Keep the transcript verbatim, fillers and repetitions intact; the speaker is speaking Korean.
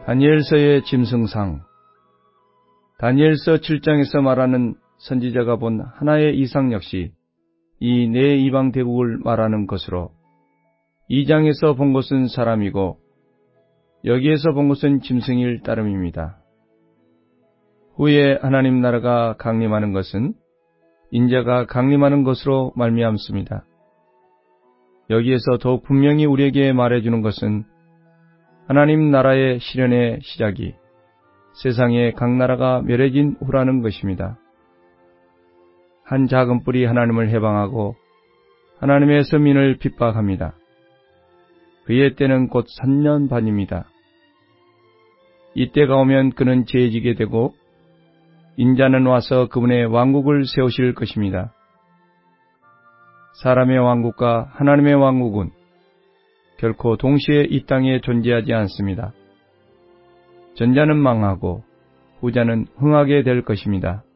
다니엘서의 짐승상. 다니엘서 칠 장에서 말하는 선지자가 본 하나의 이상 역시 이 네 이방 대국을 말하는 것으로 이 장에서 본 것은 사람이고 여기에서 본 것은 짐승일 따름입니다. 후에 하나님 나라가 강림하는 것은 인자가 강림하는 것으로 말미암습니다. 여기에서 더욱 분명히 우리에게 말해주는 것은 하나님 나라의 실현의 시작이 세상의 각 나라가 멸해진 후라는 것입니다. 한 작은 뿔이 하나님을 해방하고 하나님의 서민을 핍박합니다. 그의 때는 곧 삼 년 반입니다. 이때가 오면 그는 죄지게 되고 인자는 와서 그분의 왕국을 세우실 것입니다. 사람의 왕국과 하나님의 왕국은 결코 동시에 이 땅에 존재하지 않습니다. 전자는 망하고 후자는 흥하게 될 것입니다.